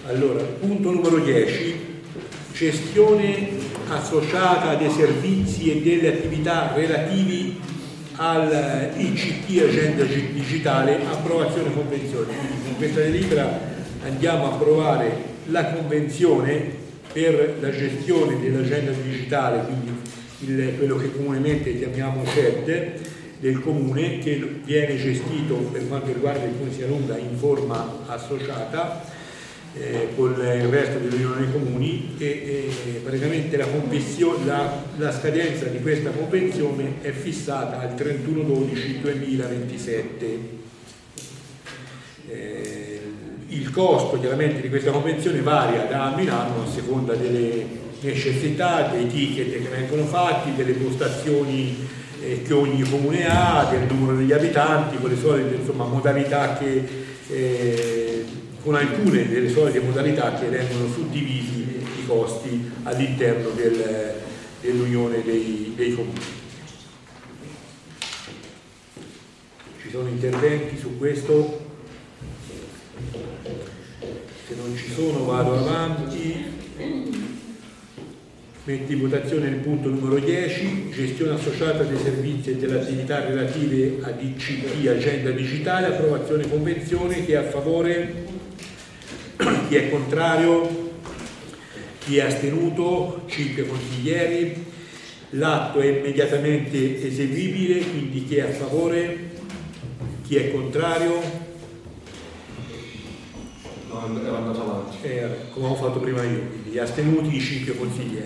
Allora, punto numero 10, gestione associata dei servizi e delle attività relativi al ICT Agenda Digitale, approvazione convenzione. Quindi con questa delibera andiamo a approvare la convenzione per la gestione dell'agenda digitale, quindi quello che comunemente chiamiamo CED del comune, che viene gestito per quanto riguarda il Comune Lunga in forma associata con il resto dell'Unione dei Comuni, e praticamente la scadenza di questa convenzione è fissata al 31/12/2027. Il costo chiaramente di questa convenzione varia da anno in anno a seconda delle necessità, dei ticket che vengono fatti, delle postazioni che ogni comune ha, del numero degli abitanti, con le solite modalità con alcune delle solite modalità che rendono suddivisi i costi all'interno dell'Unione dei Comuni. Ci sono interventi su questo? Se non ci sono vado avanti. Metti in votazione il punto numero 10, gestione associata dei servizi e delle attività relative ad ICT Agenda Digitale, approvazione convenzione. Chi è a favore? Chi è contrario? Chi è astenuto? 5 consiglieri. L'atto è immediatamente eseguibile, quindi chi è a favore? Chi è contrario? No, era andato avanti. Come ho fatto prima io, quindi gli astenuti, i 5 consiglieri.